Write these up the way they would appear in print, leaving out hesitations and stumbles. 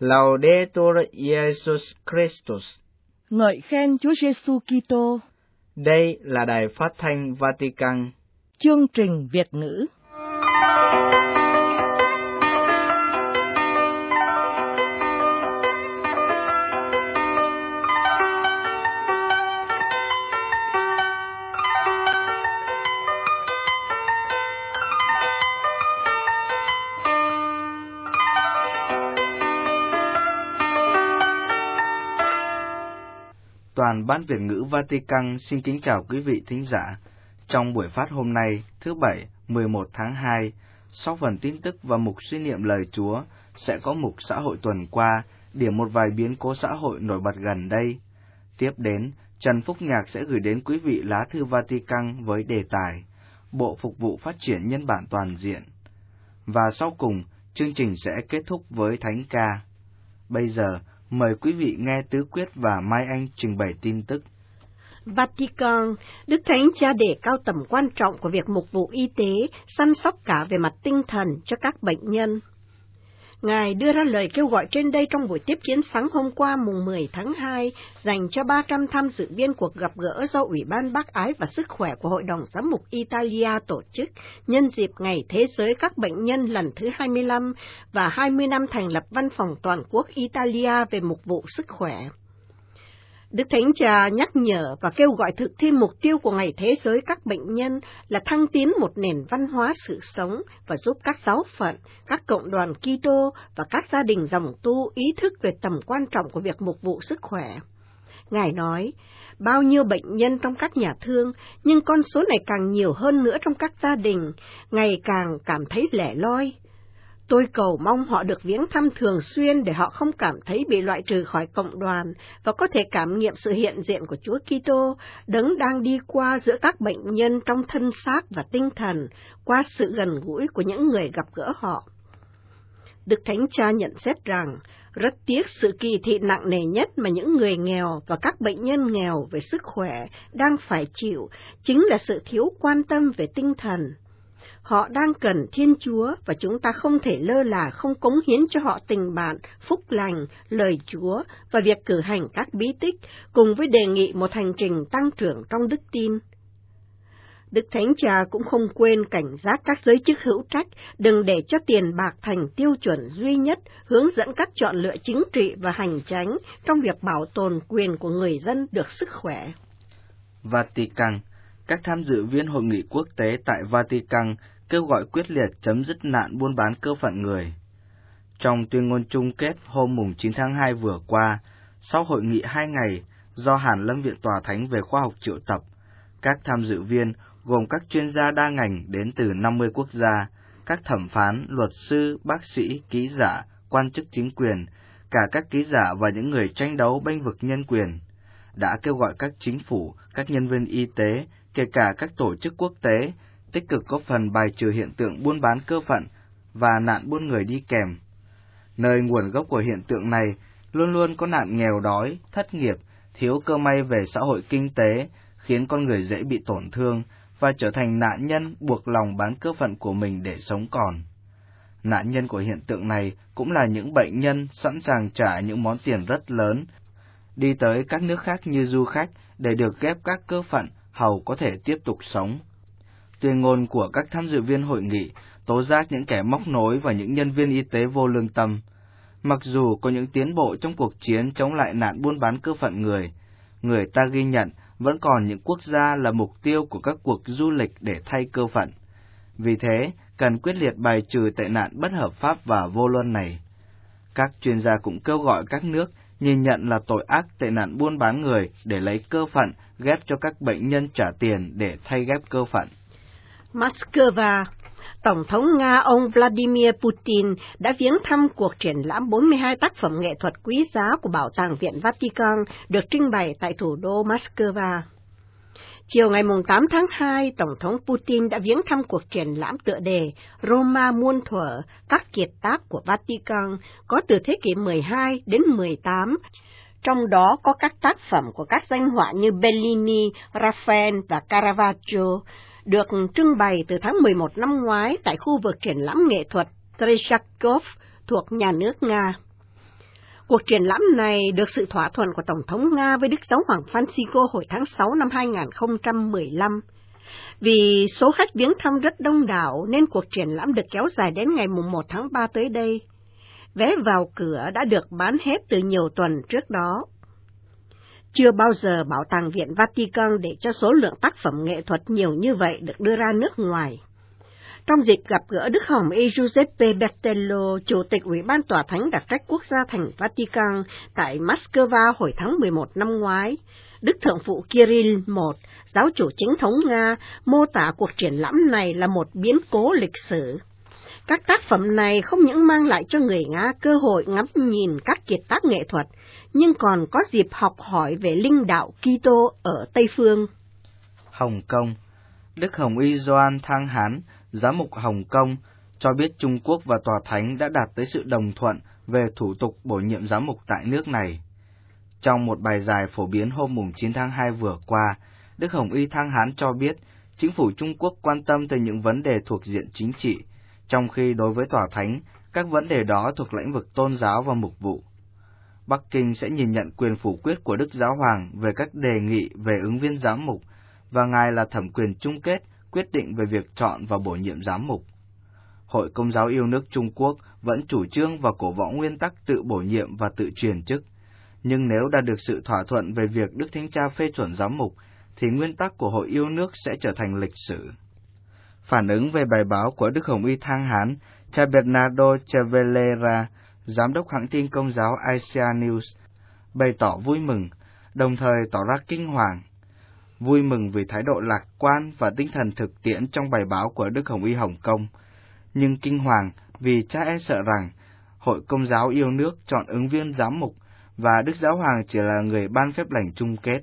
Laudetur Jesus Christus. Ngợi khen Chúa Giêsu Kitô. Đây là đài phát thanh Vatican. Chương trình Việt ngữ. Toàn ban Việt ngữ Vatican xin kính chào quý vị thính giả. Trong buổi phát hôm nay, thứ Bảy, 11 tháng 2, sau phần tin tức và mục suy niệm lời Chúa, sẽ có mục xã hội tuần qua, điểm một vài biến cố xã hội nổi bật gần đây. Tiếp đến, Trần Phúc Nhạc sẽ gửi đến quý vị lá thư Vatican với đề tài Bộ Phục vụ Phát triển Nhân bản Toàn diện. Và sau cùng, chương trình sẽ kết thúc với Thánh ca. Bây giờ, mời quý vị nghe Tứ Quyết và Mai Anh trình bày tin tức. Vatican, Đức Thánh Cha đề cao tầm quan trọng của việc mục vụ y tế, săn sóc cả về mặt tinh thần cho các bệnh nhân. Ngài đưa ra lời kêu gọi trên đây trong buổi tiếp kiến sáng hôm qua mùng 10 tháng 2 dành cho 300 tham dự viên cuộc gặp gỡ do Ủy ban Bác Ái và Sức khỏe của Hội đồng Giám mục Italia tổ chức nhân dịp Ngày Thế giới các bệnh nhân lần thứ 25 và 20 năm thành lập Văn phòng Toàn quốc Italia về mục vụ sức khỏe. Đức Thánh Cha nhắc nhở và kêu gọi thực thi mục tiêu của Ngày Thế giới các bệnh nhân là thăng tiến một nền văn hóa sự sống và giúp các giáo phận, các cộng đoàn Kitô và các gia đình dòng tu ý thức về tầm quan trọng của việc mục vụ sức khỏe. Ngài nói, bao nhiêu bệnh nhân trong các nhà thương, nhưng con số này càng nhiều hơn nữa trong các gia đình, ngày càng cảm thấy lẻ loi. Tôi cầu mong họ được viếng thăm thường xuyên để họ không cảm thấy bị loại trừ khỏi cộng đoàn và có thể cảm nghiệm sự hiện diện của Chúa Kitô, đấng đang đi qua giữa các bệnh nhân trong thân xác và tinh thần, qua sự gần gũi của những người gặp gỡ họ. Đức Thánh Cha nhận xét rằng, rất tiếc sự kỳ thị nặng nề nhất mà những người nghèo và các bệnh nhân nghèo về sức khỏe đang phải chịu chính là sự thiếu quan tâm về tinh thần. Họ đang cần Thiên Chúa và chúng ta không thể lơ là không cống hiến cho họ tình bạn, phúc lành, lời Chúa và việc cử hành các bí tích, cùng với đề nghị một hành trình tăng trưởng trong đức tin. Đức Thánh Cha cũng không quên cảnh giác các giới chức hữu trách, đừng để cho tiền bạc thành tiêu chuẩn duy nhất, hướng dẫn các chọn lựa chính trị và hành chánh trong việc bảo tồn quyền của người dân được sức khỏe. Vatican, các tham dự viên hội nghị quốc tế tại Vatican kêu gọi quyết liệt chấm dứt nạn buôn bán cơ phận người. Trong tuyên ngôn chung kết hôm mùng 9 tháng 2 vừa qua, sau hội nghị 2 ngày do Hàn Lâm Viện Tòa Thánh về Khoa học triệu tập, các tham dự viên gồm các chuyên gia đa ngành đến từ 50 quốc gia, các thẩm phán, luật sư, bác sĩ, ký giả, quan chức chính quyền, cả các ký giả và những người tranh đấu bênh vực nhân quyền, đã kêu gọi các chính phủ, các nhân viên y tế, kể cả các tổ chức quốc tế, tích cực góp phần bài trừ hiện tượng buôn bán cơ phận và nạn buôn người đi kèm. Nơi nguồn gốc của hiện tượng này luôn luôn có nạn nghèo đói, thất nghiệp, thiếu cơ may về xã hội kinh tế, khiến con người dễ bị tổn thương và trở thành nạn nhân buộc lòng bán cơ phận của mình để sống còn. Nạn nhân của hiện tượng này cũng là những bệnh nhân sẵn sàng trả những món tiền rất lớn, đi tới các nước khác như du khách để được ghép các cơ phận hầu có thể tiếp tục sống. Tuyên ngôn của các tham dự viên hội nghị tố giác những kẻ móc nối và những nhân viên y tế vô lương tâm. Mặc dù có những tiến bộ trong cuộc chiến chống lại nạn buôn bán cơ phận người ta ghi nhận vẫn còn những quốc gia là mục tiêu của các cuộc du lịch để thay cơ phận. Vì thế, cần quyết liệt bài trừ tệ nạn bất hợp pháp và vô luân này. Các chuyên gia cũng kêu gọi các nước nhìn nhận là tội ác tệ nạn buôn bán người để lấy cơ phận ghép cho các bệnh nhân trả tiền để thay ghép cơ phận. Moscow, Tổng thống Nga ông Vladimir Putin đã viếng thăm cuộc triển lãm 42 tác phẩm nghệ thuật quý giá của Bảo tàng Viện Vatican được trưng bày tại thủ đô Moscow. Chiều ngày 8 tháng 2, Tổng thống Putin đã viếng thăm cuộc triển lãm tựa đề Roma muôn thuở, các kiệt tác của Vatican có từ thế kỷ 12 đến 18, trong đó có các tác phẩm của các danh họa như Bellini, Raphael và Caravaggio, được trưng bày từ tháng 11 năm ngoái tại khu vực triển lãm nghệ thuật Tretyakov thuộc nhà nước Nga. Cuộc triển lãm này được sự thỏa thuận của Tổng thống Nga với Đức Giáo hoàng Francisco hồi tháng 6 năm 2015. Vì số khách viếng thăm rất đông đảo nên cuộc triển lãm được kéo dài đến ngày 1 tháng 3 tới đây. Vé vào cửa đã được bán hết từ nhiều tuần trước đó. Chưa bao giờ Bảo tàng Viện Vatican để cho số lượng tác phẩm nghệ thuật nhiều như vậy được đưa ra nước ngoài. Trong dịp gặp gỡ Đức Hồng Y Giuseppe Bertello, Chủ tịch Ủy ban Tòa Thánh Đặc trách Quốc gia thành Vatican tại Moscow hồi tháng 11 năm ngoái, Đức Thượng phụ Kirill I, giáo chủ chính thống Nga, mô tả cuộc triển lãm này là một biến cố lịch sử. Các tác phẩm này không những mang lại cho người Nga cơ hội ngắm nhìn các kiệt tác nghệ thuật, nhưng còn có dịp học hỏi về linh đạo Kitô ở Tây Phương. Hồng Kông. Đức Hồng Y Gioan Thang Hán, giám mục Hồng Kông, cho biết Trung Quốc và Tòa Thánh đã đạt tới sự đồng thuận về thủ tục bổ nhiệm giám mục tại nước này. Trong một bài giải phổ biến hôm 9 tháng 2 vừa qua, Đức Hồng Y Thang Hán cho biết chính phủ Trung Quốc quan tâm tới những vấn đề thuộc diện chính trị, trong khi đối với Tòa Thánh, các vấn đề đó thuộc lĩnh vực tôn giáo và mục vụ. Bắc Kinh sẽ nhìn nhận quyền phủ quyết của Đức Giáo Hoàng về các đề nghị về ứng viên giám mục, và Ngài là thẩm quyền chung kết quyết định về việc chọn và bổ nhiệm giám mục. Hội Công giáo yêu nước Trung Quốc vẫn chủ trương và cổ võ nguyên tắc tự bổ nhiệm và tự truyền chức, nhưng nếu đạt được sự thỏa thuận về việc Đức Thánh Cha phê chuẩn giám mục, thì nguyên tắc của Hội yêu nước sẽ trở thành lịch sử. Phản ứng về bài báo của Đức Hồng Y Thang Hán, cha Bernardo Chevallera, giám đốc hãng tin Công giáo Asia News, bày tỏ vui mừng, đồng thời tỏ ra kinh hoàng. Vui mừng vì thái độ lạc quan và tinh thần thực tiễn trong bài báo của Đức Hồng Y Hồng Kông, nhưng kinh hoàng vì cha e sợ rằng Hội Công giáo yêu nước chọn ứng viên giám mục và Đức Giáo Hoàng chỉ là người ban phép lành chung kết.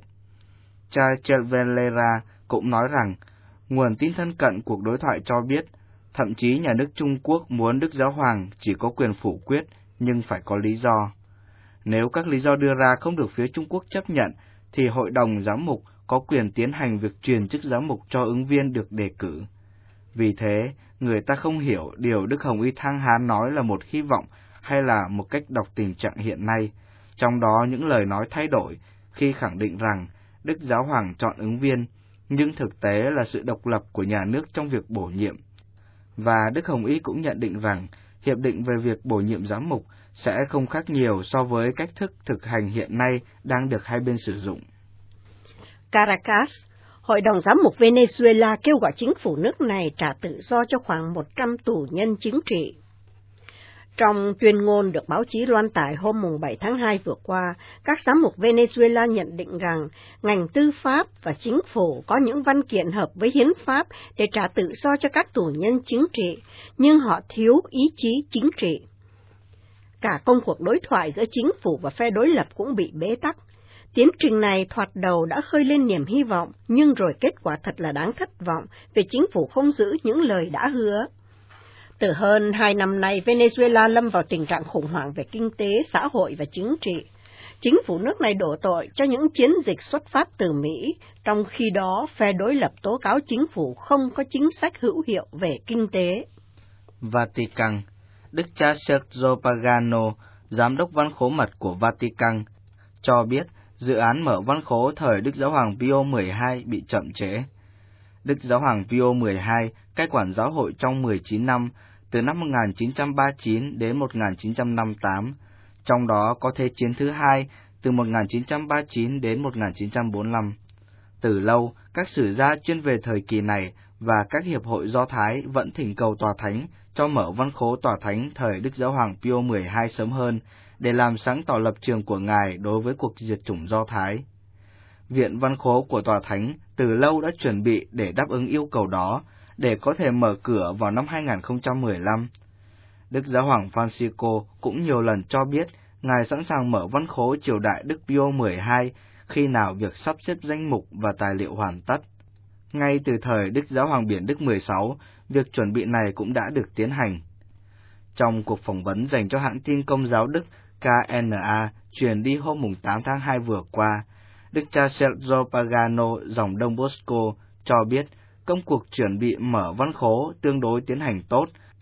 Cha Chevallera cũng nói rằng, nguồn tin thân cận cuộc đối thoại cho biết, thậm chí nhà nước Trung Quốc muốn Đức Giáo Hoàng chỉ có quyền phủ quyết, nhưng phải có lý do. Nếu các lý do đưa ra không được phía Trung Quốc chấp nhận, thì Hội đồng Giám mục có quyền tiến hành việc truyền chức giám mục cho ứng viên được đề cử. Vì thế, người ta không hiểu điều Đức Hồng Y Thang Hán nói là một hy vọng hay là một cách đọc tình trạng hiện nay, trong đó những lời nói thay đổi khi khẳng định rằng Đức Giáo Hoàng chọn ứng viên, nhưng thực tế là sự độc lập của nhà nước trong việc bổ nhiệm. Và Đức Hồng Y cũng nhận định rằng hiệp định về việc bổ nhiệm giám mục sẽ không khác nhiều so với cách thức thực hành hiện nay đang được hai bên sử dụng. Caracas, Hội đồng Giám mục Venezuela kêu gọi chính phủ nước này trả tự do cho khoảng 100 tù nhân chính trị. Trong tuyên ngôn được báo chí loan tải hôm 7 tháng 2 vừa qua, các giám mục Venezuela nhận định rằng ngành tư pháp và chính phủ có những văn kiện hợp với hiến pháp để trả tự do cho các tù nhân chính trị, nhưng họ thiếu ý chí chính trị. Cả công cuộc đối thoại giữa chính phủ và phe đối lập cũng bị bế tắc. Tiến trình này thoạt đầu đã khơi lên niềm hy vọng, nhưng rồi kết quả thật là đáng thất vọng vì chính phủ không giữ những lời đã hứa. Từ hơn 2 năm nay, Venezuela lâm vào tình trạng khủng hoảng về kinh tế, xã hội và chính trị. Chính phủ nước này đổ tội cho những chiến dịch xuất phát từ Mỹ, trong khi đó phe đối lập tố cáo chính phủ không có chính sách hữu hiệu về kinh tế. Vatican. Đức cha Sergio Pagano, giám đốc văn khố mật của Vatican, cho biết dự án mở văn khố thời Đức Giáo hoàng Pio XII bị chậm trễ. Đức Giáo hoàng Pio XII cai quản giáo hội trong 19 năm, từ năm 1939 đến 1958, trong đó có Thế chiến thứ hai từ 1939 đến 1945. Từ lâu, các sử gia chuyên về thời kỳ này và các hiệp hội Do Thái vẫn thỉnh cầu Tòa Thánh cho mở văn khố Tòa Thánh thời Đức Giáo hoàng Pio XII sớm hơn, để làm sáng tỏ lập trường của Ngài đối với cuộc diệt chủng Do Thái. Viện văn khố của Tòa Thánh từ lâu đã chuẩn bị để đáp ứng yêu cầu đó, để có thể mở cửa vào năm 2015. Đức Giáo hoàng Francisco cũng nhiều lần cho biết Ngài sẵn sàng mở văn khố triều đại Đức Pio XII khi nào việc sắp xếp danh mục và tài liệu hoàn tất. Ngay từ thời Đức Giáo hoàng Biển Đức XVI, việc chuẩn bị này cũng đã được tiến hành. Trong cuộc phỏng vấn dành cho hãng tin Công giáo Đức KNA truyền đi hôm 8 tháng 2 vừa qua, Đức cha Sergio Pagano dòng Đông Bosco cho biết công cuộc chuẩn bị mở văn khố tương đối tiến hành tốt,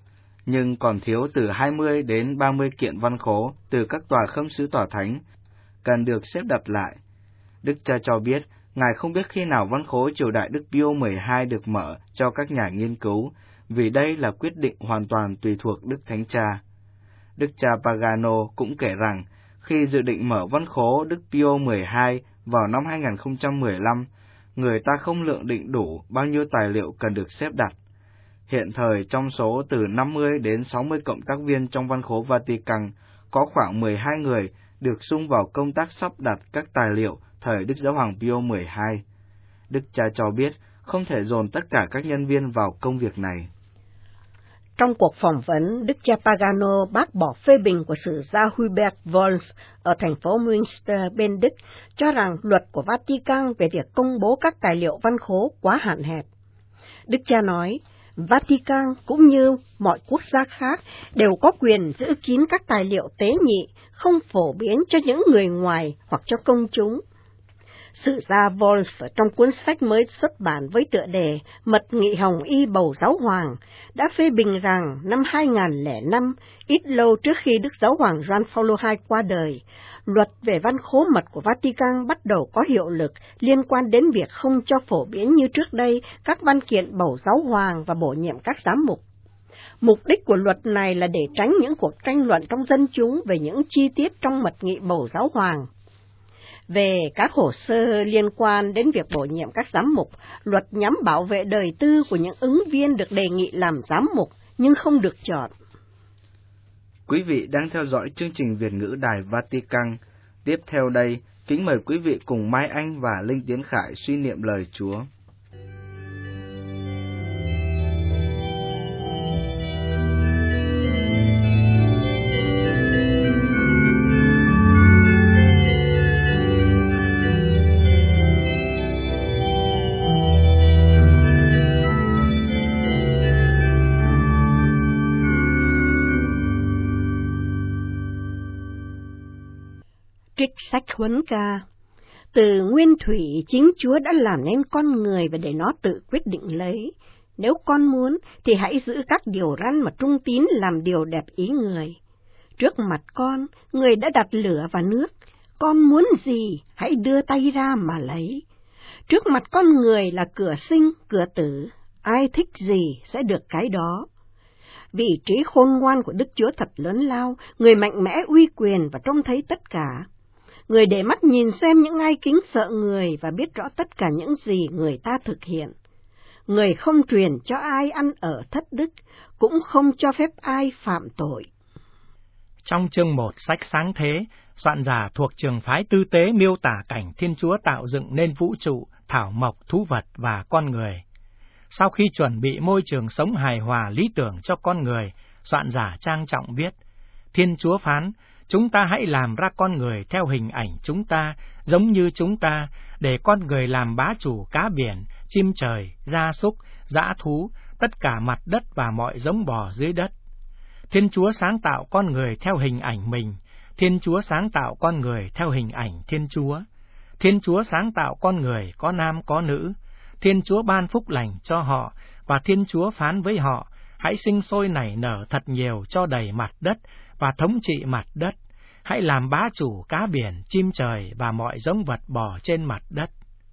nhưng còn thiếu từ 20 đến 30 kiện văn khố từ các tòa khâm sứ tòa thánh, cần được xếp đặt lại. Đức cha cho biết, Ngài không biết khi nào văn khố triều đại Đức Pio 12 được mở cho các nhà nghiên cứu, vì đây là quyết định hoàn toàn tùy thuộc Đức Thánh Cha. Đức cha Pagano cũng kể rằng, khi dự định mở văn khố Đức Pio 12 vào năm 2015, người ta không lượng định đủ bao nhiêu tài liệu cần được xếp đặt. Hiện thời trong số từ 50 đến 60 cộng tác viên trong văn khố Vatican, có khoảng 12 người được sung vào công tác sắp đặt các tài liệu thời Đức Giáo hoàng Pio 12. Đức cha cho biết không thể dồn tất cả các nhân viên vào công việc này. Trong cuộc phỏng vấn, Đức cha Pagano bác bỏ phê bình của sử gia Hubert Wolf ở thành phố Münster, bên Đức, cho rằng luật của Vatican về việc công bố các tài liệu văn khố quá hạn hẹp. Đức cha nói, Vatican cũng như mọi quốc gia khác đều có quyền giữ kín các tài liệu tế nhị, không phổ biến cho những người ngoài hoặc cho công chúng. Sử gia Wolf trong cuốn sách mới xuất bản với tựa đề Mật nghị Hồng Y bầu Giáo hoàng đã phê bình rằng năm 2005, ít lâu trước khi Đức Giáo hoàng Gioan Phaolô II qua đời, luật về văn khố mật của Vatican bắt đầu có hiệu lực liên quan đến việc không cho phổ biến như trước đây các văn kiện bầu Giáo hoàng và bổ nhiệm các giám mục. Mục đích của luật này là để tránh những cuộc tranh luận trong dân chúng về những chi tiết trong mật nghị bầu Giáo hoàng. Về các hồ sơ liên quan đến việc bổ nhiệm các giám mục, luật nhằm bảo vệ đời tư của những ứng viên được đề nghị làm giám mục nhưng không được chọn. Quý vị đang theo dõi chương trình Việt ngữ Đài Vatican. Tiếp theo đây, kính mời quý vị cùng Mai Anh và Linh Tiến Khải suy niệm lời Chúa. Trích sách Huấn Ca. Từ nguyên thủy, chính Chúa đã làm nên con người và để nó tự quyết định lấy. Nếu con muốn, thì hãy giữ các điều răn mà trung tín làm điều đẹp ý người. Trước mặt con, người đã đặt lửa và nước. Con muốn gì, hãy đưa tay ra mà lấy. Trước mặt con người là cửa sinh, cửa tử. Ai thích gì sẽ được cái đó. Vị trí khôn ngoan của Đức Chúa thật lớn lao, người mạnh mẽ uy quyền và trông thấy tất cả. Người để mắt nhìn xem những ai kính sợ người và biết rõ tất cả những gì người ta thực hiện. Người không truyền cho ai ăn ở thất đức, cũng không cho phép ai phạm tội. Trong chương 1 sách Sáng Thế, soạn giả thuộc trường phái tư tế miêu tả cảnh Thiên Chúa tạo dựng nên vũ trụ, thảo mộc, thú vật và con người. Sau khi chuẩn bị môi trường sống hài hòa lý tưởng cho con người, soạn giả trang trọng viết, Thiên Chúa phán, chúng ta hãy làm ra con người theo hình ảnh chúng ta, giống như chúng ta, để con người làm bá chủ cá biển, chim trời, gia súc, dã thú, tất cả mặt đất và mọi giống bò dưới đất. Thiên Chúa sáng tạo con người theo hình ảnh mình, Thiên Chúa sáng tạo con người theo hình ảnh Thiên Chúa. Thiên Chúa sáng tạo con người có nam có nữ, Thiên Chúa ban phúc lành cho họ, và Thiên Chúa phán với họ, hãy sinh sôi nảy nở thật nhiều cho đầy mặt đất, và thống trị mặt đất. Hãy làm bá chủ cá biển, chim trời và mọi giống vật bò trên mặt đất.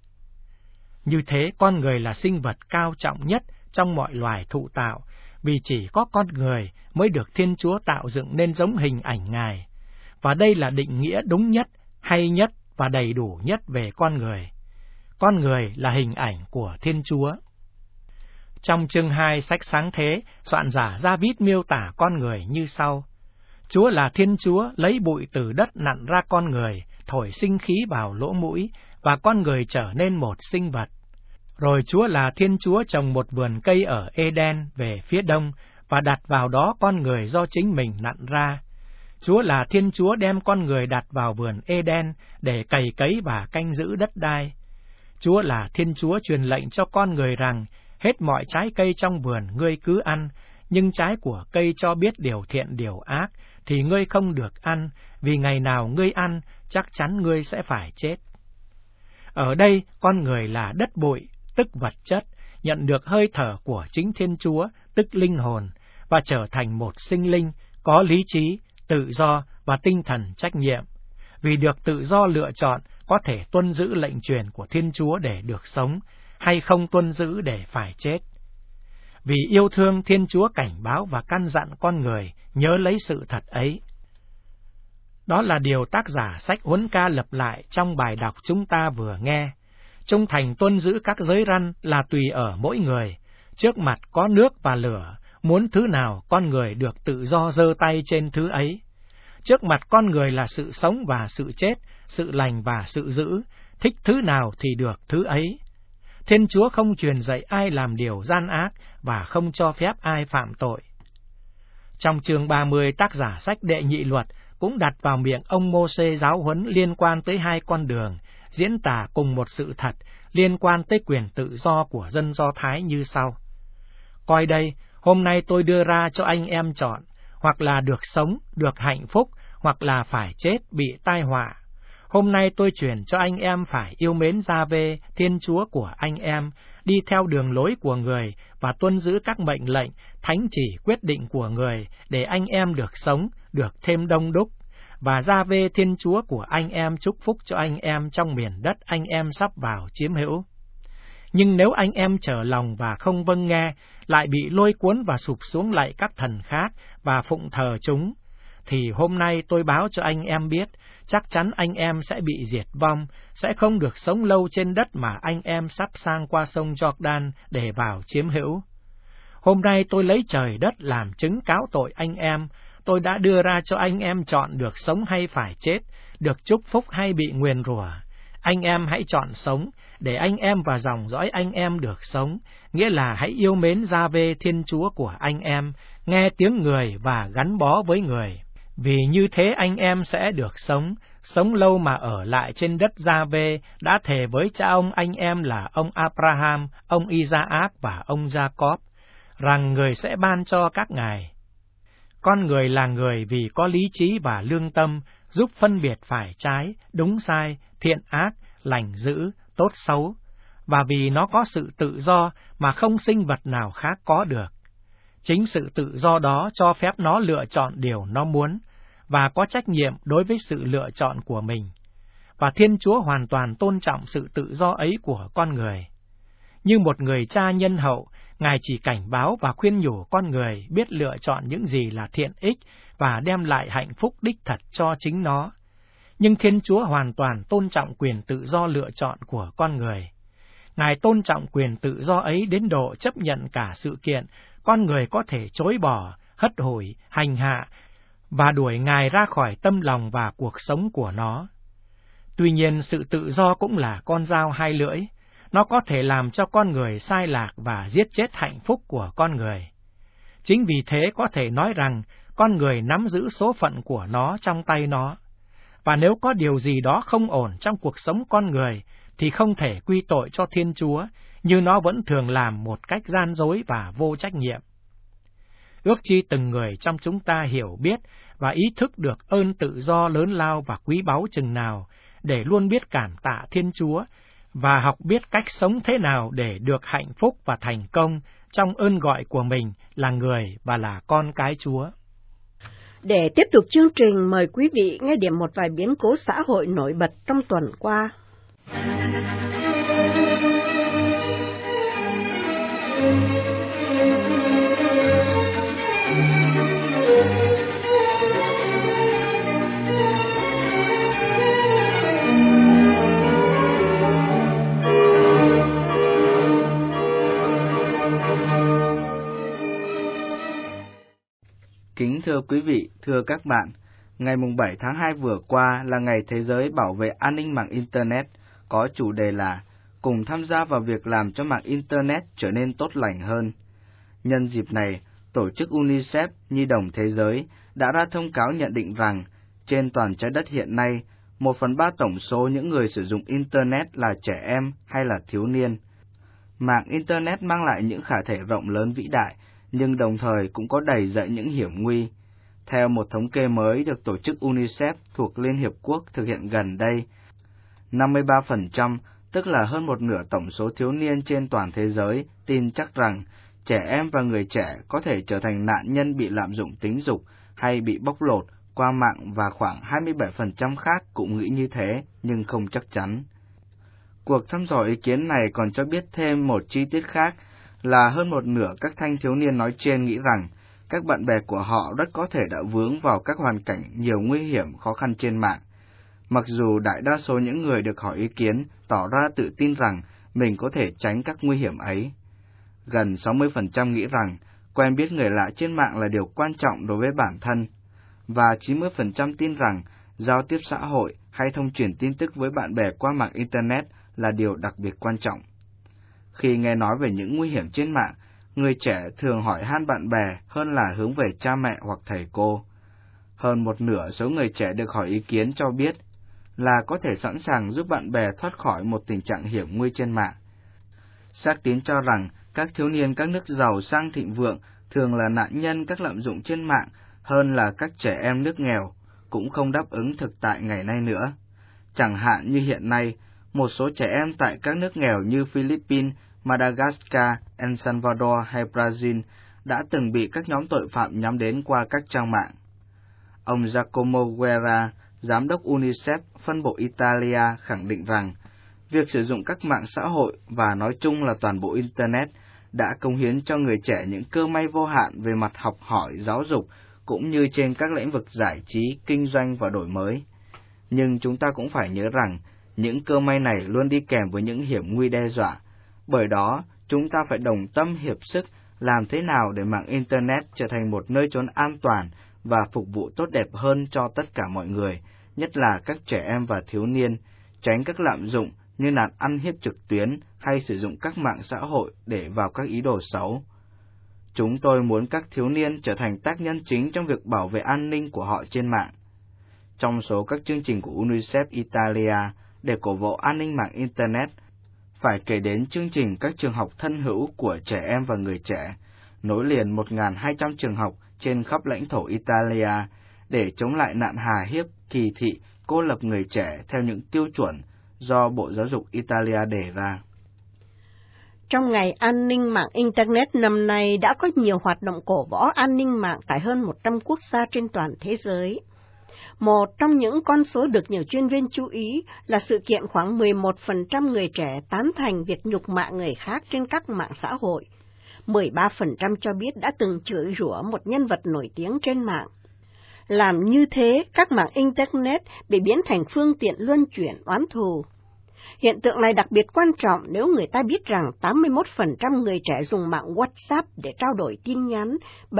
Như thế, con người là sinh vật cao trọng nhất trong mọi loài thụ tạo, vì chỉ có con người mới được Thiên Chúa tạo dựng nên giống hình ảnh Ngài. Và đây là định nghĩa đúng nhất, hay nhất và đầy đủ nhất về con người. Con người là hình ảnh của Thiên Chúa. Trong chương 2 sách Sáng Thế, soạn giả Gia-vít miêu tả con người như sau. Chúa là Thiên Chúa lấy bụi từ đất nặn ra con người, thổi sinh khí vào lỗ mũi, và con người trở nên một sinh vật. Rồi Chúa là Thiên Chúa trồng một vườn cây ở Eden về phía đông, và đặt vào đó con người do chính mình nặn ra. Chúa là Thiên Chúa đem con người đặt vào vườn Eden để cày cấy và canh giữ đất đai. Chúa là Thiên Chúa truyền lệnh cho con người rằng, hết mọi trái cây trong vườn ngươi cứ ăn, nhưng trái của cây cho biết điều thiện điều ác, thì ngươi không được ăn, vì ngày nào ngươi ăn, chắc chắn ngươi sẽ phải chết. Ở đây, con người là đất bụi, tức vật chất, nhận được hơi thở của chính Thiên Chúa, tức linh hồn, và trở thành một sinh linh có lý trí, tự do và tinh thần trách nhiệm, vì được tự do lựa chọn có thể tuân giữ lệnh truyền của Thiên Chúa để được sống, hay không tuân giữ để phải chết. Vì yêu thương, Thiên Chúa cảnh báo và căn dặn con người nhớ lấy sự thật ấy. Đó là điều tác giả sách Huấn Ca lặp lại trong bài đọc chúng ta vừa nghe. Trung thành tuân giữ các giới răn là tùy ở mỗi người. Trước mặt có nước và lửa, muốn thứ nào con người được tự do giơ tay trên thứ ấy. Trước mặt con người là sự sống và sự chết, sự lành và sự dữ, thích thứ nào thì được thứ ấy. Thiên Chúa không truyền dạy ai làm điều gian ác và không cho phép ai phạm tội. Trong chương 30, tác giả sách Đệ Nhị Luật cũng đặt vào miệng ông Mô-sê giáo huấn liên quan tới hai con đường, diễn tả cùng một sự thật liên quan tới quyền tự do của dân Do Thái như sau. Coi đây, hôm nay tôi đưa ra cho anh em chọn, hoặc là được sống, được hạnh phúc, hoặc là phải chết, bị tai họa. Hôm nay tôi truyền cho anh em phải yêu mến Gia-vê, Thiên Chúa của anh em, đi theo đường lối của người và tuân giữ các mệnh lệnh, thánh chỉ quyết định của người, để anh em được sống, được thêm đông đúc. Và Gia-vê, Thiên Chúa của anh em chúc phúc cho anh em trong miền đất anh em sắp vào chiếm hữu. Nhưng nếu anh em trở lòng và không vâng nghe, lại bị lôi cuốn và sụp xuống lạy các thần khác và phụng thờ chúng, thì hôm nay tôi báo cho anh em biết, chắc chắn anh em sẽ bị diệt vong, sẽ không được sống lâu trên đất mà anh em sắp sang qua sông Jordan để vào chiếm hữu. Hôm nay tôi lấy trời đất làm chứng cáo tội anh em, tôi đã đưa ra cho anh em chọn được sống hay phải chết, được chúc phúc hay bị nguyền rủa. Anh em hãy chọn sống, để anh em và dòng dõi anh em được sống, nghĩa là hãy yêu mến Gia-vê, Thiên Chúa của anh em, nghe tiếng người và gắn bó với người. Vì như thế anh em sẽ được sống lâu mà ở lại trên đất Gia-vê đã thề với cha ông anh em là ông Abraham, ông Isaac và ông Jacob, rằng người sẽ ban cho các ngài. Con người là người vì có lý trí và lương tâm, giúp phân biệt phải trái, đúng sai, thiện ác, lành dữ, tốt xấu, và vì nó có sự tự do mà không sinh vật nào khác có được. Chính sự tự do đó cho phép nó lựa chọn điều nó muốn, và có trách nhiệm đối với sự lựa chọn của mình. Và Thiên Chúa hoàn toàn tôn trọng sự tự do ấy của con người. Như một người cha nhân hậu, Ngài chỉ cảnh báo và khuyên nhủ con người biết lựa chọn những gì là thiện ích và đem lại hạnh phúc đích thật cho chính nó. Nhưng Thiên Chúa hoàn toàn tôn trọng quyền tự do lựa chọn của con người. Ngài tôn trọng quyền tự do ấy đến độ chấp nhận cả sự kiện con người có thể chối bỏ, hất hủi, hành hạ và đuổi Ngài ra khỏi tâm lòng và cuộc sống của nó. Tuy nhiên, sự tự do cũng là con dao hai lưỡi. Nó có thể làm cho con người sai lạc và giết chết hạnh phúc của con người. Chính vì thế có thể nói rằng con người nắm giữ số phận của nó trong tay nó. Và nếu có điều gì đó không ổn trong cuộc sống con người, thì không thể quy tội cho Thiên Chúa, như nó vẫn thường làm một cách gian dối và vô trách nhiệm. Ước chi từng người trong chúng ta hiểu biết và ý thức được ơn tự do lớn lao và quý báu chừng nào, để luôn biết cảm tạ Thiên Chúa, và học biết cách sống thế nào để được hạnh phúc và thành công trong ơn gọi của mình là người và là con cái Chúa. Để tiếp tục chương trình, mời quý vị nghe điểm một vài biến cố xã hội nổi bật trong tuần qua. Kính thưa quý vị, thưa các bạn, ngày 7 tháng 2 vừa qua là Ngày Thế giới Bảo vệ An ninh mạng Internet, có chủ đề là cùng tham gia vào việc làm cho mạng Internet trở nên tốt lành hơn. Nhân dịp này, tổ chức UNICEF Nhi đồng Thế giới đã ra thông cáo nhận định rằng trên toàn trái đất hiện nay, 1/3 tổng số những người sử dụng Internet là trẻ em hay là thiếu niên. Mạng Internet mang lại những khả thể rộng lớn vĩ đại, nhưng đồng thời cũng có đầy dẫy những hiểm nguy. Theo một thống kê mới được tổ chức UNICEF thuộc Liên Hiệp Quốc thực hiện gần đây, 53%, tức là hơn một nửa tổng số thiếu niên trên toàn thế giới, tin chắc rằng trẻ em và người trẻ có thể trở thành nạn nhân bị lạm dụng tính dục hay bị bóc lột qua mạng, và khoảng 27% khác cũng nghĩ như thế, nhưng không chắc chắn. Cuộc thăm dò ý kiến này còn cho biết thêm một chi tiết khác là hơn một nửa các thanh thiếu niên nói trên nghĩ rằng các bạn bè của họ rất có thể đã vướng vào các hoàn cảnh nhiều nguy hiểm, khó khăn trên mạng. Mặc dù đại đa số những người được hỏi ý kiến tỏ ra tự tin rằng mình có thể tránh các nguy hiểm ấy. Gần 60% nghĩ rằng quen biết người lạ trên mạng là điều quan trọng đối với bản thân, và 90% tin rằng giao tiếp xã hội hay thông truyền tin tức với bạn bè qua mạng Internet là điều đặc biệt quan trọng. Khi nghe nói về những nguy hiểm trên mạng, người trẻ thường hỏi han bạn bè hơn là hướng về cha mẹ hoặc thầy cô. Hơn một nửa số người trẻ được hỏi ý kiến cho biết là có thể sẵn sàng giúp bạn bè thoát khỏi một tình trạng hiểm nguy trên mạng. Xác tín cho rằng các thiếu niên các nước giàu sang thịnh vượng thường là nạn nhân các lạm dụng trên mạng hơn là các trẻ em nước nghèo, cũng không đáp ứng thực tại ngày nay nữa. Chẳng hạn như hiện nay, một số trẻ em tại các nước nghèo như Philippines, Madagascar, El Salvador hay Brazil đã từng bị các nhóm tội phạm nhắm đến qua các trang mạng. Ông Giacomo Guerra, giám đốc UNICEF phân bộ Italia khẳng định rằng việc sử dụng các mạng xã hội và nói chung là toàn bộ Internet đã cống hiến cho người trẻ những cơ may vô hạn về mặt học hỏi, giáo dục, cũng như trên các lĩnh vực giải trí, kinh doanh và đổi mới. Nhưng chúng ta cũng phải nhớ rằng những cơ may này luôn đi kèm với những hiểm nguy đe dọa. Bởi đó, chúng ta phải đồng tâm hiệp sức làm thế nào để mạng Internet trở thành một nơi trốn an toàn và phục vụ tốt đẹp hơn cho tất cả mọi người, nhất là các trẻ em và thiếu niên, tránh các lạm dụng như nạn ăn hiếp trực tuyến hay sử dụng các mạng xã hội để vào các ý đồ xấu. Chúng tôi muốn các thiếu niên trở thành tác nhân chính trong việc bảo vệ an ninh của họ trên mạng. Trong số các chương trình của UNICEF Italia để cổ vũ an ninh mạng Internet, phải kể đến chương trình các trường học thân hữu của trẻ em và người trẻ, nối liền 1.200 trường học trên khắp lãnh thổ Italia để chống lại nạn hà hiếp, kỳ thị, cô lập người trẻ theo những tiêu chuẩn do Bộ Giáo dục Italia đề ra. Trong Ngày An ninh mạng Internet năm nay đã có nhiều hoạt động cổ vũ an ninh mạng tại hơn 100 quốc gia trên toàn thế giới. Một trong những con số được nhiều chuyên viên chú ý là sự kiện khoảng 11% người trẻ tán thành việc nhục mạ người khác trên các mạng xã hội. 13% cho biết đã từng chửi rủa một nhân vật nổi tiếng trên mạng. Làm như thế, các mạng Internet bị biến thành phương tiện luân chuyển oán thù. Hiện tượng này đặc biệt quan trọng nếu người ta biết rằng 81% người trẻ dùng mạng WhatsApp để trao đổi tin nhắn,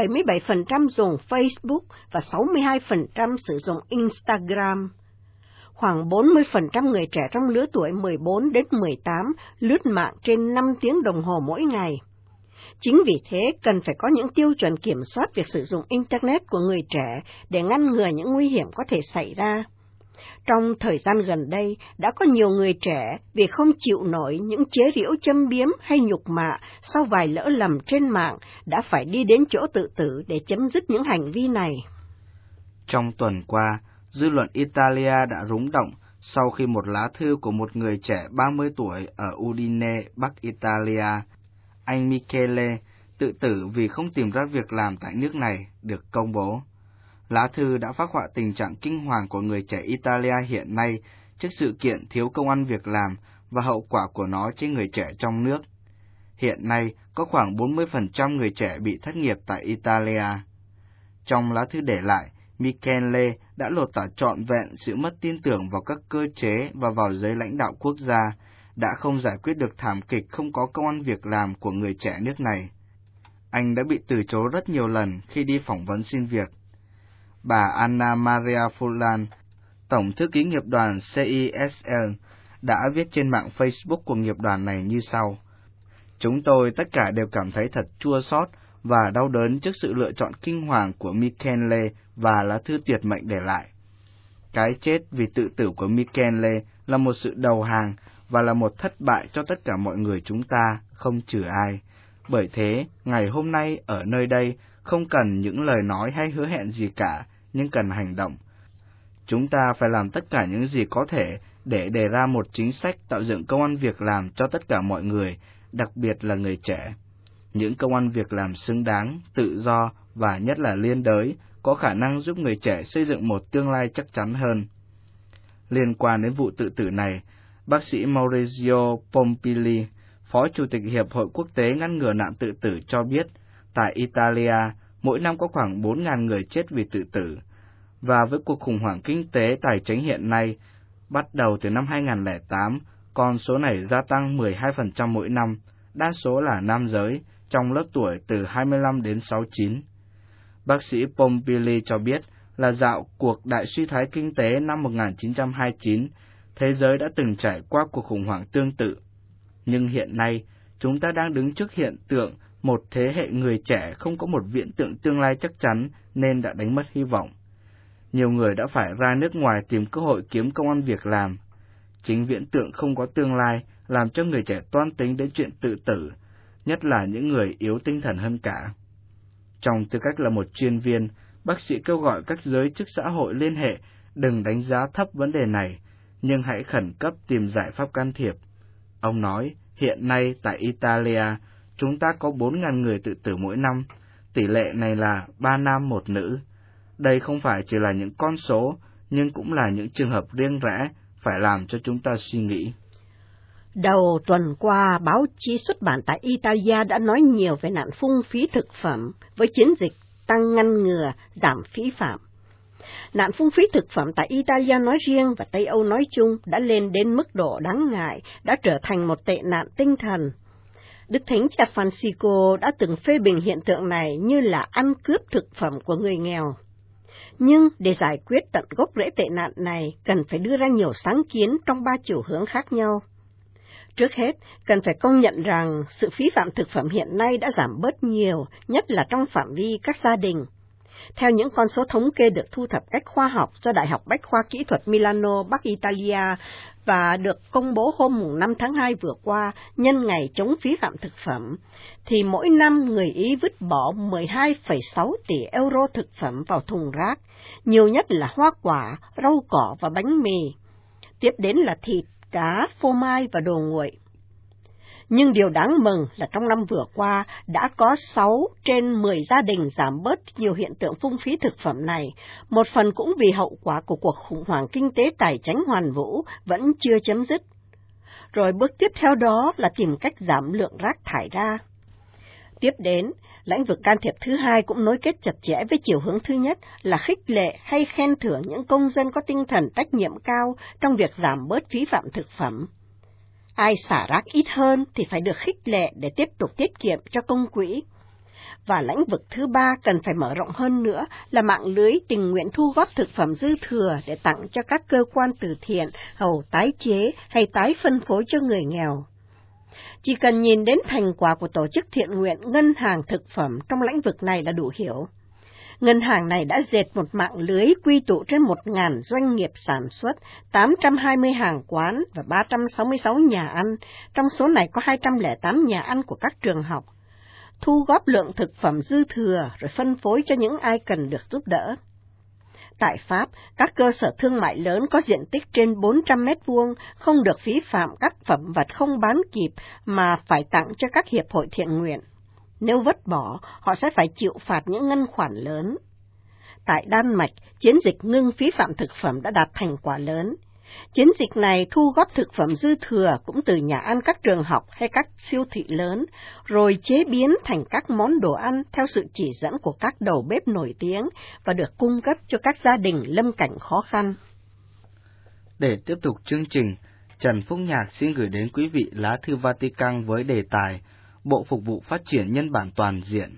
77% dùng Facebook và 62% sử dụng Instagram. Khoảng 40% người trẻ trong lứa tuổi 14 đến 18 lướt mạng trên 5 tiếng đồng hồ mỗi ngày. Chính vì thế, cần phải có những tiêu chuẩn kiểm soát việc sử dụng Internet của người trẻ để ngăn ngừa những nguy hiểm có thể xảy ra. Trong thời gian gần đây, đã có nhiều người trẻ vì không chịu nổi những chế giễu châm biếm hay nhục mạ sau vài lỡ lầm trên mạng đã phải đi đến chỗ tự tử để chấm dứt những hành vi này. Trong tuần qua, dư luận Italia đã rúng động sau khi một lá thư của một người trẻ 30 tuổi ở Udine, Bắc Italia, anh Michele, tự tử vì không tìm ra việc làm tại nước này, được công bố. Lá thư đã phác họa tình trạng kinh hoàng của người trẻ Italia hiện nay trước sự kiện thiếu công ăn việc làm và hậu quả của nó trên người trẻ trong nước. Hiện nay, có khoảng 40% người trẻ bị thất nghiệp tại Italia. Trong lá thư để lại, Michele đã lột tả trọn vẹn sự mất tin tưởng vào các cơ chế và vào giới lãnh đạo quốc gia, đã không giải quyết được thảm kịch không có công ăn việc làm của người trẻ nước này. Anh đã bị từ chối rất nhiều lần khi đi phỏng vấn xin việc. Bà Anna Maria Fulan, tổng thư ký nghiệp đoàn CISL, đã viết trên mạng Facebook của nghiệp đoàn này như sau: Chúng tôi tất cả đều cảm thấy thật chua xót và đau đớn trước sự lựa chọn kinh hoàng của Michele và lá thư tuyệt mệnh để lại. Cái chết vì tự tử của Michele là một sự đầu hàng và là một thất bại cho tất cả mọi người chúng ta, không trừ ai. Bởi thế, ngày hôm nay ở nơi đây không cần những lời nói hay hứa hẹn gì cả, nhưng cần hành động. Chúng ta phải làm tất cả những gì có thể để đề ra một chính sách tạo dựng công ăn việc làm cho tất cả mọi người, đặc biệt là người trẻ. những công ăn việc làm xứng đáng, tự do và nhất là liên đới, có khả năng giúp người trẻ xây dựng một tương lai chắc chắn hơn. Liên quan đến vụ tự tử này, bác sĩ Maurizio Pompili, Phó Chủ tịch Hiệp hội Quốc tế ngăn ngừa nạn tự tử cho biết, tại Italia, mỗi năm có khoảng 4.000 người chết vì tự tử, và với cuộc khủng hoảng kinh tế tài chính hiện nay, bắt đầu từ năm 2008, con số này gia tăng 12% mỗi năm, đa số là nam giới, trong lớp tuổi từ 25 đến 69. Bác sĩ Pompili cho biết là dạo cuộc đại suy thoái kinh tế năm 1929, thế giới đã từng trải qua cuộc khủng hoảng tương tự. Nhưng hiện nay, chúng ta đang đứng trước hiện tượng một thế hệ người trẻ không có một viễn tượng tương lai chắc chắn nên đã đánh mất hy vọng. Nhiều người đã phải ra nước ngoài tìm cơ hội kiếm công ăn việc làm. Chính viễn tượng không có tương lai làm cho người trẻ toan tính đến chuyện tự tử, nhất là những người yếu tinh thần hơn cả. Trong tư cách là một chuyên viên, bác sĩ kêu gọi các giới chức xã hội liên hệ đừng đánh giá thấp vấn đề này, nhưng hãy khẩn cấp tìm giải pháp can thiệp. Ông nói, hiện nay tại Italia, chúng ta có 4.000 người tự tử mỗi năm, tỷ lệ này là 3 nam 1 nữ. Đây không phải chỉ là những con số, nhưng cũng là những trường hợp riêng rẽ, phải làm cho chúng ta suy nghĩ. Đầu tuần qua, báo chí xuất bản tại Italia đã nói nhiều về nạn phung phí thực phẩm với chiến dịch tăng ngăn ngừa, giảm phí phạm. Nạn phung phí thực phẩm tại Italia nói riêng và Tây Âu nói chung đã lên đến mức độ đáng ngại, đã trở thành một tệ nạn tinh thần. Đức Thánh Cha Francisco đã từng phê bình hiện tượng này như là ăn cướp thực phẩm của người nghèo. Nhưng để giải quyết tận gốc rễ tệ nạn này, cần phải đưa ra nhiều sáng kiến trong 3 chiều hướng khác nhau. Trước hết, cần phải công nhận rằng sự phí phạm thực phẩm hiện nay đã giảm bớt nhiều, nhất là trong phạm vi các gia đình. Theo những con số thống kê được thu thập cách khoa học do Đại học Bách khoa Kỹ thuật Milano, Bắc Italia và được công bố hôm 5 tháng 2 vừa qua nhân ngày chống phí phạm thực phẩm, thì mỗi năm người Ý vứt bỏ 12,6 tỷ euro thực phẩm vào thùng rác, nhiều nhất là hoa quả, rau cỏ và bánh mì. Tiếp đến là thịt, cá, phô mai và đồ nguội. Nhưng điều đáng mừng là trong năm vừa qua đã có 6 trên 10 gia đình giảm bớt nhiều hiện tượng phung phí thực phẩm này, một phần cũng vì hậu quả của cuộc khủng hoảng kinh tế tài chính hoàn vũ vẫn chưa chấm dứt. Rồi bước tiếp theo đó là tìm cách giảm lượng rác thải ra. Tiếp đến, lĩnh vực can thiệp thứ hai cũng nối kết chặt chẽ với chiều hướng thứ nhất là khích lệ hay khen thưởng những công dân có tinh thần trách nhiệm cao trong việc giảm bớt phí phạm thực phẩm. Ai xả rác ít hơn thì phải được khích lệ để tiếp tục tiết kiệm cho công quỹ. Và lĩnh vực thứ ba cần phải mở rộng hơn nữa là mạng lưới tình nguyện thu góp thực phẩm dư thừa để tặng cho các cơ quan từ thiện, hầu tái chế hay tái phân phối cho người nghèo. Chỉ cần nhìn đến thành quả của tổ chức thiện nguyện Ngân hàng Thực phẩm trong lĩnh vực này là đủ hiểu. Ngân hàng này đã dệt một mạng lưới quy tụ trên 1.000 doanh nghiệp sản xuất, 820 hàng quán và 366 nhà ăn, trong số này có 208 nhà ăn của các trường học. Thu góp lượng thực phẩm dư thừa rồi phân phối cho những ai cần được giúp đỡ. Tại Pháp, các cơ sở thương mại lớn có diện tích trên 400 m2 không được phí phạm các phẩm vật không bán kịp mà phải tặng cho các hiệp hội thiện nguyện. Nếu vứt bỏ, họ sẽ phải chịu phạt những ngân khoản lớn. Tại Đan Mạch, chiến dịch ngưng phí phạm thực phẩm đã đạt thành quả lớn. Chiến dịch này thu góp thực phẩm dư thừa cũng từ nhà ăn các trường học hay các siêu thị lớn, rồi chế biến thành các món đồ ăn theo sự chỉ dẫn của các đầu bếp nổi tiếng và được cung cấp cho các gia đình lâm cảnh khó khăn. Để tiếp tục chương trình, Trần Phúc Nhạc xin gửi đến quý vị lá thư Vatican với đề tài Bộ Phục vụ Phát triển Nhân bản Toàn diện.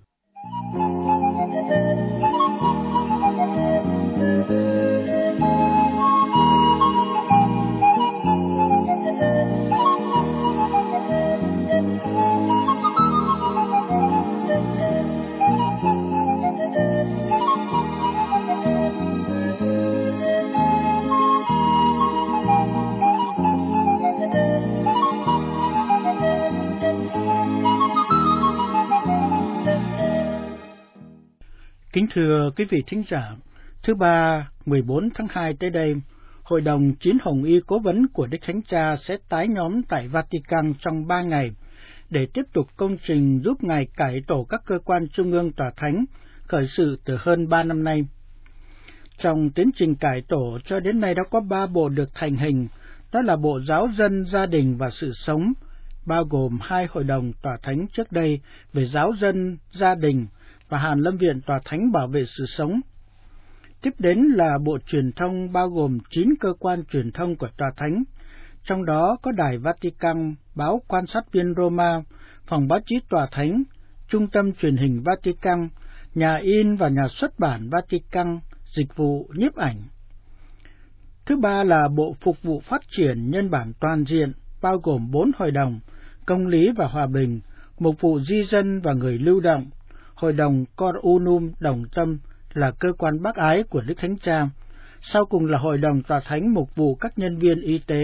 Kính thưa quý vị thính giả, thứ Ba 14 tháng 2 tới đây, Hội đồng Chín Hồng Y Cố vấn của Đức Thánh Cha sẽ tái nhóm tại Vatican trong 3 ngày để tiếp tục công trình giúp Ngài cải tổ các cơ quan trung ương tòa thánh, khởi sự từ hơn 3 năm nay. Trong tiến trình cải tổ cho đến nay đã có 3 bộ được thành hình, đó là Bộ Giáo dân, Gia đình và Sự sống, bao gồm 2 hội đồng tòa thánh trước đây về giáo dân, gia đình và Hàn Lâm viện tòa thánh bảo vệ sự sống. Tiếp đến là Bộ Truyền thông bao gồm 9 cơ quan truyền thông của tòa thánh, trong đó có Đài Vatican, Báo Quan sát viên Roma, Phòng báo chí tòa thánh, Trung tâm truyền hình Vatican, Nhà in và Nhà xuất bản Vatican, Dịch vụ nhiếp ảnh. Thứ ba là Bộ Phục vụ Phát triển Nhân bản Toàn diện, bao gồm 4 hội đồng, Công lý và Hòa bình, Mục vụ Di dân và Người lưu động, Hội đồng Cor Unum Đồng tâm là cơ quan bác ái của Đức Thánh Cha, sau cùng là Hội đồng tòa thánh mục vụ các nhân viên y tế.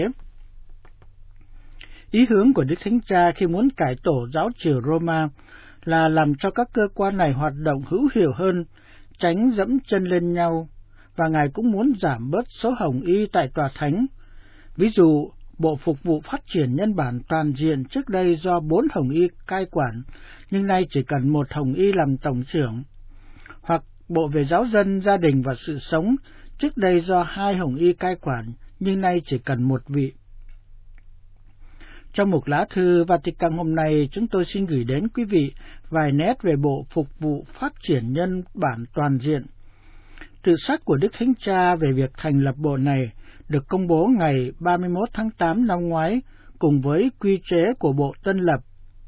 Ý hướng của Đức Thánh Cha khi muốn cải tổ giáo triều Roma là làm cho các cơ quan này hoạt động hữu hiệu hơn, tránh dẫm chân lên nhau, và Ngài cũng muốn giảm bớt số hồng y tại tòa thánh. Ví dụ, Bộ Phục vụ Phát triển Nhân bản Toàn diện trước đây do 4 hồng y cai quản, nhưng nay chỉ cần 1 hồng y làm tổng trưởng. Hoặc Bộ về Giáo dân, Gia đình và Sự sống trước đây do 2 hồng y cai quản, nhưng nay chỉ cần 1 vị. Trong một lá thư Vatican hôm nay, chúng tôi xin gửi đến quý vị vài nét về Bộ Phục vụ Phát triển Nhân bản Toàn diện. Tự sắc của Đức Thánh Cha về việc thành lập bộ này được công bố ngày 31 tháng 8 năm ngoái cùng với quy chế của Bộ Tân lập.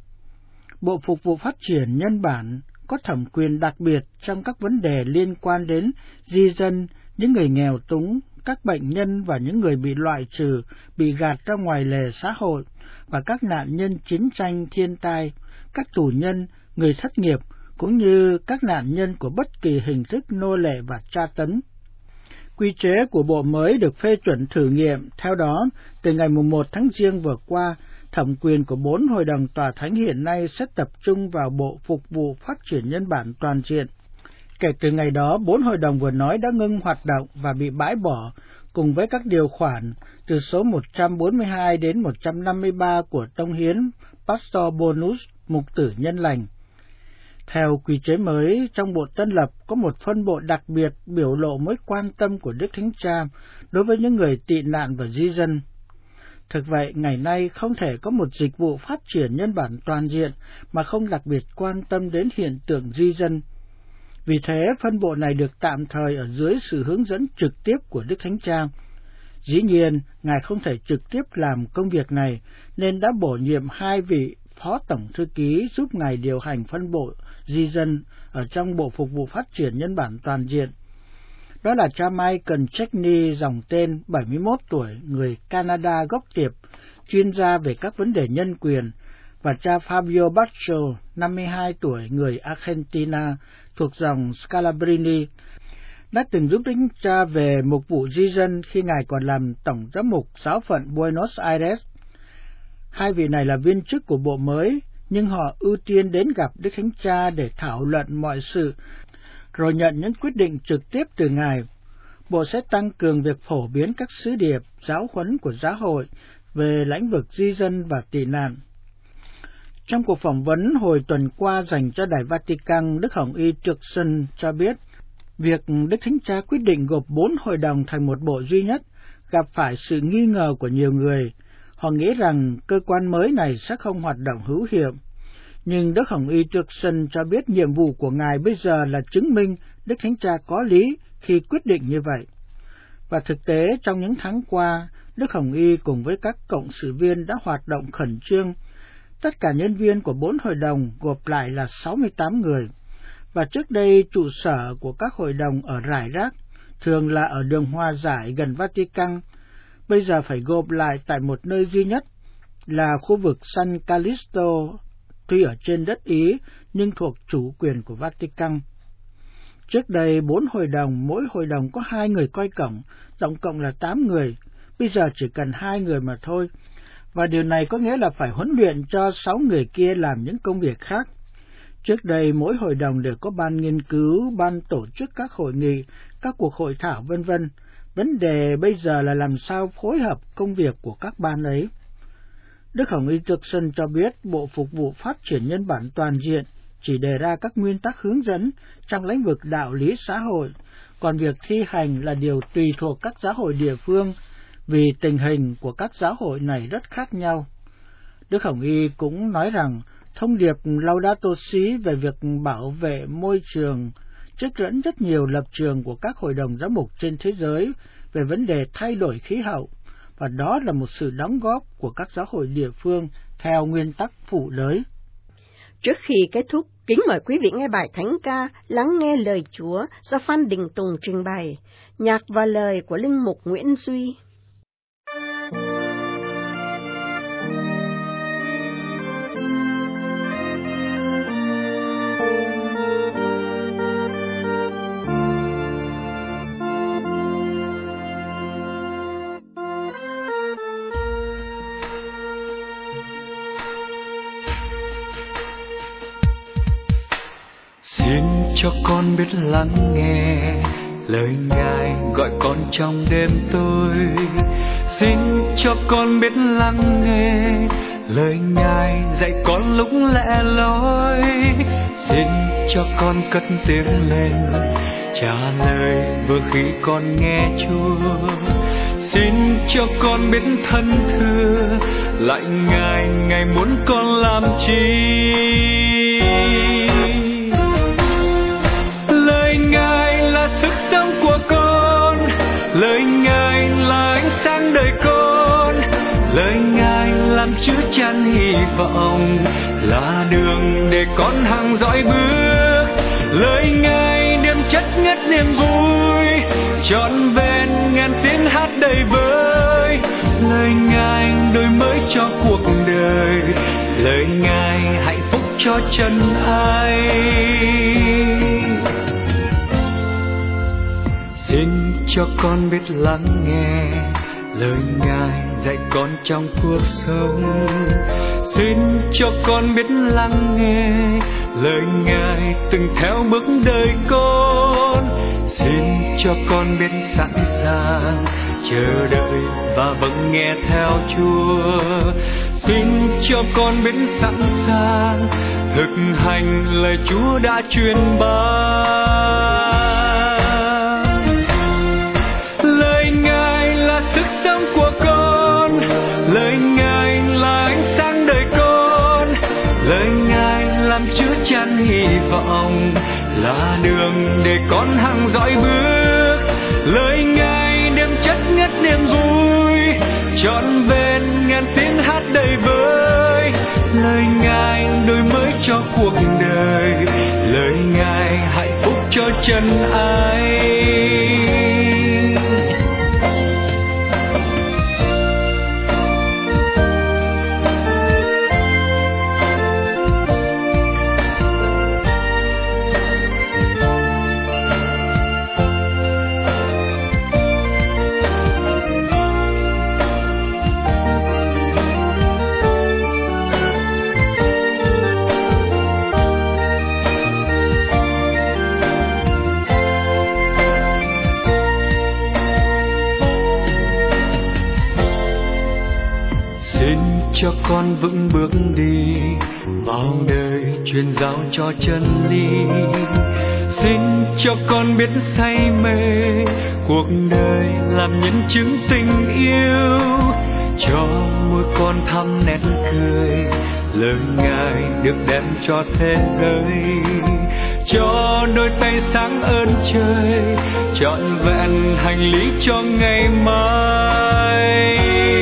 Bộ Phục vụ Phát triển Nhân bản có thẩm quyền đặc biệt trong các vấn đề liên quan đến di dân, những người nghèo túng, các bệnh nhân và những người bị loại trừ, bị gạt ra ngoài lề xã hội, và các nạn nhân chiến tranh, thiên tai, các tù nhân, người thất nghiệp, cũng như các nạn nhân của bất kỳ hình thức nô lệ và tra tấn. Quy chế của bộ mới được phê chuẩn thử nghiệm, theo đó, từ ngày 1 tháng Giêng vừa qua, thẩm quyền của 4 hội đồng tòa thánh hiện nay sẽ tập trung vào Bộ Phục vụ Phát triển Nhân bản Toàn diện. Kể từ ngày đó, 4 hội đồng vừa nói đã ngưng hoạt động và bị bãi bỏ, cùng với các điều khoản từ số 142 đến 153 của Tông hiến Pastor Bonus, mục tử nhân lành. Theo quy chế mới, trong Bộ Tân lập có một phân bộ đặc biệt biểu lộ mối quan tâm của Đức Thánh Cha đối với những người tị nạn và di dân. Thực vậy, ngày nay không thể có một dịch vụ phát triển nhân bản toàn diện mà không đặc biệt quan tâm đến hiện tượng di dân. Vì thế, phân bộ này được tạm thời ở dưới sự hướng dẫn trực tiếp của Đức Thánh Cha. Dĩ nhiên, Ngài không thể trực tiếp làm công việc này, nên đã bổ nhiệm 2 vị Phó Tổng Thư ký giúp Ngài điều hành phân bộ di dân ở trong Bộ Phục vụ Phát triển Nhân bản Toàn diện. Đó là cha Michael Checkney, dòng tên 71 tuổi, người Canada gốc Tiệp, chuyên gia về các vấn đề nhân quyền, và cha Fabio Baccio, 52 tuổi, người Argentina, thuộc dòng Scalabrini, đã từng giúp Đức Cha về mục vụ di dân khi Ngài còn làm Tổng giám mục giáo phận Buenos Aires. 2 vị này là viên chức của bộ mới, nhưng họ ưu tiên đến gặp Đức Thánh Cha để thảo luận mọi sự, rồi nhận những quyết định trực tiếp từ Ngài. Bộ sẽ tăng cường việc phổ biến các sứ điệp, giáo huấn của giáo hội về lĩnh vực di dân và tị nạn. Trong cuộc phỏng vấn hồi tuần qua dành cho Đài Vatican, Đức Hồng Y Turkson cho biết, việc Đức Thánh Cha quyết định gộp 4 hội đồng thành một bộ duy nhất gặp phải sự nghi ngờ của nhiều người. Họ nghĩ rằng cơ quan mới này sẽ không hoạt động hữu hiệu. Nhưng Đức Hồng Y Turkson cho biết nhiệm vụ của Ngài bây giờ là chứng minh Đức Thánh Cha có lý khi quyết định như vậy. Và thực tế, trong những tháng qua, Đức Hồng Y cùng với các cộng sự viên đã hoạt động khẩn trương. Tất cả nhân viên của 4 hội đồng gộp lại là 68 người. Và trước đây, trụ sở của các hội đồng ở rải rác, thường là ở đường Hòa Giải gần Vatican, bây giờ phải gộp lại tại một nơi duy nhất, là khu vực San Callisto, tuy ở trên đất Ý, nhưng thuộc chủ quyền của Vatican. Trước đây, 4 hội đồng, mỗi hội đồng có 2 người coi cổng, tổng cộng là 8 người, bây giờ chỉ cần 2 người mà thôi. Và điều này có nghĩa là phải huấn luyện cho 6 người kia làm những công việc khác. Trước đây, mỗi hội đồng đều có ban nghiên cứu, ban tổ chức các hội nghị, các cuộc hội thảo v.v. Vấn đề bây giờ là làm sao phối hợp công việc của các ban ấy. Đức Hồng Y Turkson cho biết Bộ Phục vụ Phát triển Nhân bản Toàn diện chỉ đề ra các nguyên tắc hướng dẫn trong lĩnh vực đạo lý xã hội, còn việc thi hành là điều tùy thuộc các giáo hội địa phương vì tình hình của các giáo hội này rất khác nhau. Đức Hồng Y cũng nói rằng thông điệp Laudato Si về việc bảo vệ môi trường trích dẫn rất nhiều lập trường của các hội đồng giám mục trên thế giới về vấn đề thay đổi khí hậu, và đó là một sự đóng góp của các giáo hội địa phương theo nguyên tắc phụ đới. Trước khi kết thúc, kính mời quý vị nghe bài thánh ca Lắng nghe lời Chúa do Phan Đình Tùng trình bày, nhạc và lời của linh mục Nguyễn Duy. Xin cho con biết lắng nghe lời Ngài gọi con trong đêm tối. Xin cho con biết lắng nghe lời Ngài dạy con lúc lẻ loi. Xin cho con cất tiếng lên trả lời vừa khi con nghe Chúa. Xin cho con biết thân thưa lại Ngài muốn con làm chi. Lời Ngài là ánh sáng đời con, lời Ngài làm chứa chan hy vọng, là đường để con hằng dõi bước. Lời Ngài đem chất ngất niềm vui, trọn vẹn ngàn tiếng hát đầy vơi. Lời Ngài đổi mới cho cuộc đời, lời Ngài hạnh phúc cho chân ai. Xin cho con biết lắng nghe lời Ngài dạy con trong cuộc sống. Xin cho con biết lắng nghe lời Ngài từng theo bước đời con. Xin cho con biết sẵn sàng chờ đợi và vâng nghe theo Chúa. Xin cho con biết sẵn sàng thực hành lời Chúa đã truyền ban. Lời Ngài là ánh sáng đời con, lời Ngài làm chứa chan hy vọng, là đường để con hằng dõi bước. Lời Ngài đem chất ngất niềm vui, trọn vẹn ngàn tiếng hát đầy vơi. Lời Ngài đổi mới cho cuộc đời, lời Ngài hạnh phúc cho chân ai. Cho con vững bước đi vào đời truyền giáo cho chân lý. Xin cho con biết say mê cuộc đời làm nhân chứng tình yêu. Cho môi con thắm nét cười, lời Ngài được đem cho thế giới. Cho đôi tay sáng ơn trời, trọn vẹn hành lý cho ngày mai.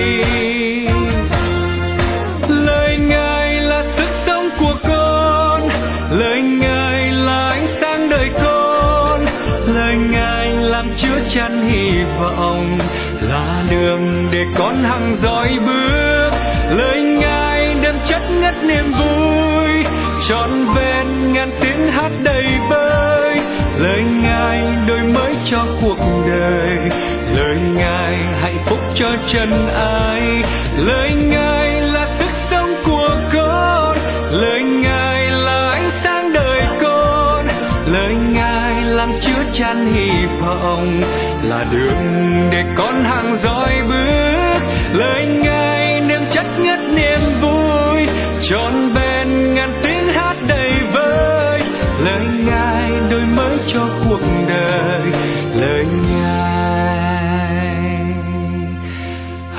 Lời Ngài là ánh sáng đời con, lời Ngài làm chứa chan hy vọng, là đường để con hằng dõi bước. Lời Ngài đem chất ngất niềm vui, trọn vẹn ngàn tiếng hát đầy vơi. Lời Ngài đổi mới cho cuộc đời, lời Ngài hạnh phúc cho chân ai. Lời Ngài là sức sống của con, lời Ngài là ánh sáng đời con, lời Ngài làm chứa chan hy vọng, là đường để con hằng dõi bước. Lời Ngài đem chất ngất niềm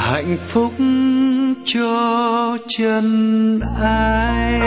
hạnh phúc cho chân ai.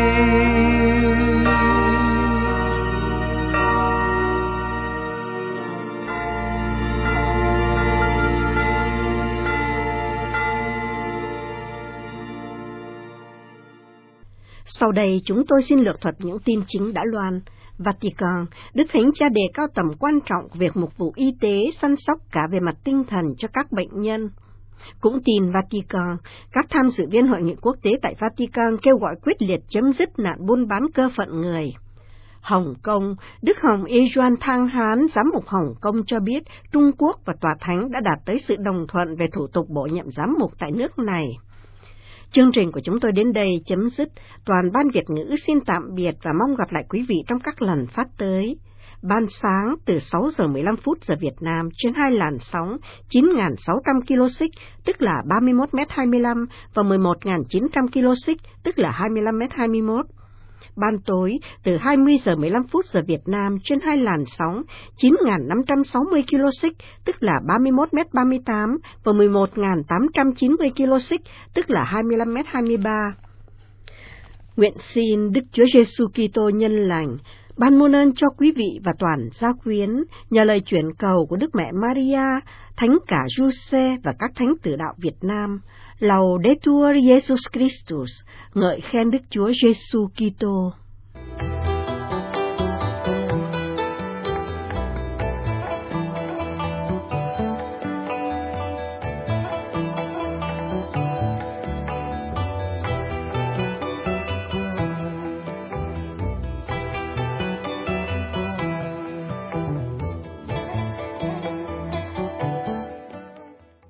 Sau đây chúng tôi xin lược thuật những tin chính đã loan. Vatican, Đức Thánh Cha đề cao tầm quan trọng của việc mục vụ y tế, săn sóc cả về mặt tinh thần cho các bệnh nhân. Cũng tin Vatican, các tham dự viên hội nghị quốc tế tại Vatican kêu gọi quyết liệt chấm dứt nạn buôn bán cơ phận người. Hồng Kông, Đức Hồng Y Doan Thang Hán, Giám mục Hồng Kông cho biết Trung Quốc và Tòa Thánh đã đạt tới sự đồng thuận về thủ tục bổ nhiệm giám mục tại nước này. Chương trình của chúng tôi đến đây chấm dứt. Toàn ban Việt ngữ xin tạm biệt và mong gặp lại quý vị trong các lần phát tới. Ban sáng từ 6 giờ 15 phút giờ Việt Nam trên 2 làn sóng 9.600 kHz tức là 31m25 và 11.900 kHz tức là 25m21. Ban tối từ 20 giờ 15 phút giờ Việt Nam trên 2 làn sóng 9.560 kHz tức là 31m38 và 11.890 kHz tức là 25m23. Nguyện xin Đức Chúa Giêsu Kitô nhân lành ban muôn ơn cho quý vị và toàn gia quyến nhờ lời chuyển cầu của Đức Mẹ Maria, Thánh cả Giuse và các thánh tử đạo Việt Nam. Laudetur Jesus Christus, ngợi khen Đức Chúa Giêsu Kitô.